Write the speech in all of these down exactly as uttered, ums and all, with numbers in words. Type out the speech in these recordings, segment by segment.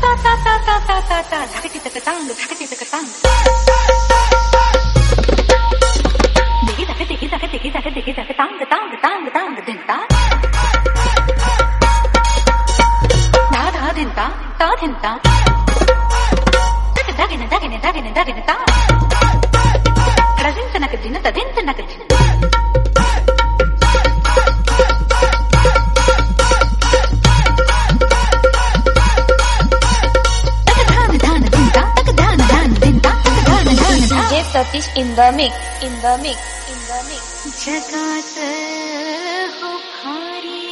Satish in the mix, in the mix, in the mix. जगात हो भारी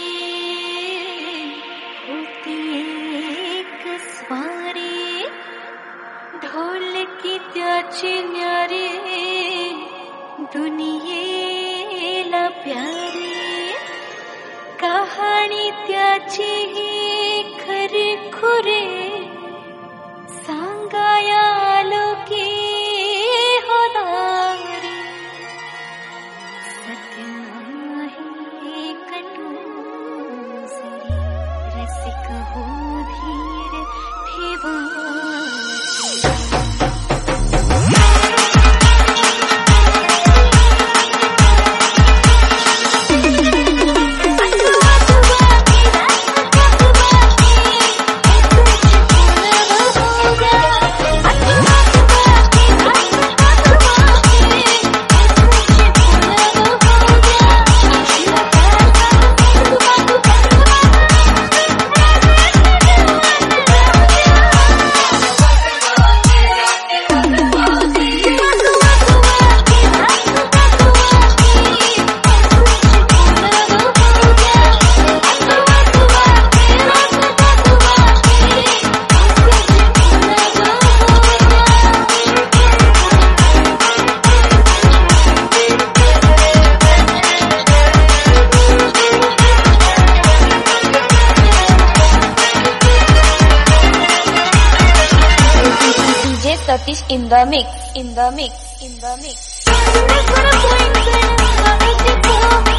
होती एक स्वारी ढोलकी त्याची न्यारी दुनियेला प्यारी कहाणी त्याची ही खरी खुरी सांगाया लोकी रसिक हो धीर ठेवा Satish in the mix, in the mix, in the mix.